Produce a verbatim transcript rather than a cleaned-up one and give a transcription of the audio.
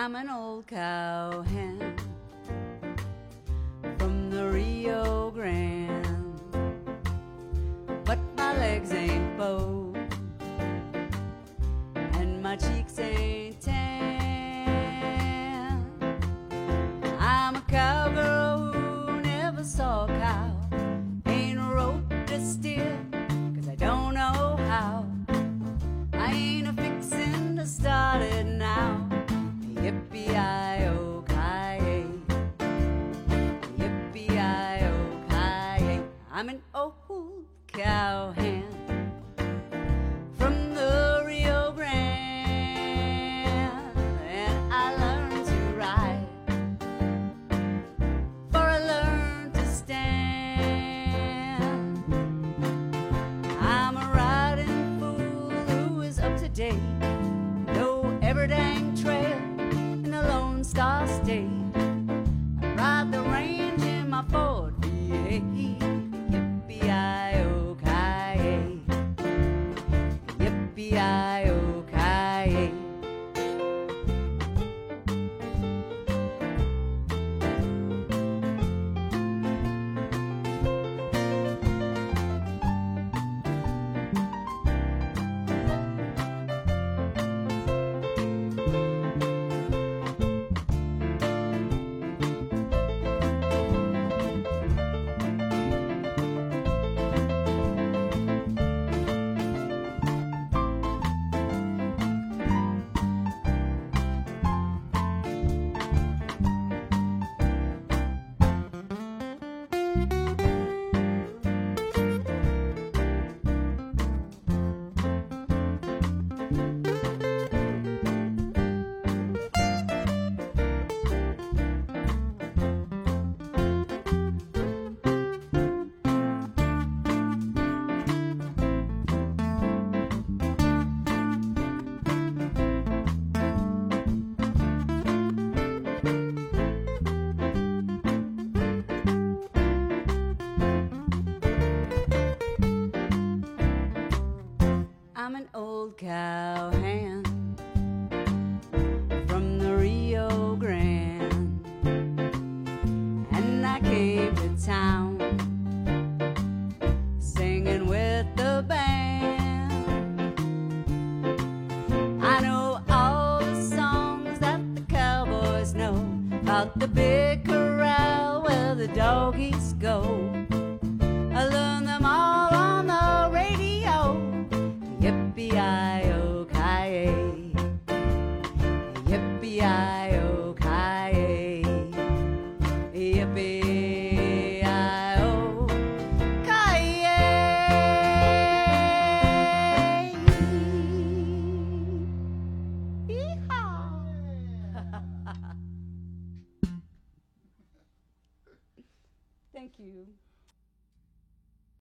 I'm an old cowhand from the Rio Grande, but my legs ain't bowed and my cheeks ain't tan. I'm a cowgirl who never saw a cow, ain't roped a steer 'cause I don't know how. I ain't a fixin' to start it now. Yippee-i-oh-ki-yay, yippee-i-oh-ki-yay. I'm an old cowhand from the Rio Grande, and I learned to ride before I learned to stand. I'm a riding fool who is up to date, know every dang trail in the Lone Star State. I ride the range in my Ford V eight. Yippee-i-oh-ki-yay, yippee-i-oh-ki-yay. I'm an old cowhand from the Rio Grande, and I came to town singing with the band. I know all the songs that the cowboys know about the big corral where the doggies go. I learned them all on the radio. Yippee-i-oh-ki-yay, yippee-i-oh-ki-yay, yippee-i-oh-ki-yay. Yee-haw. Thank you.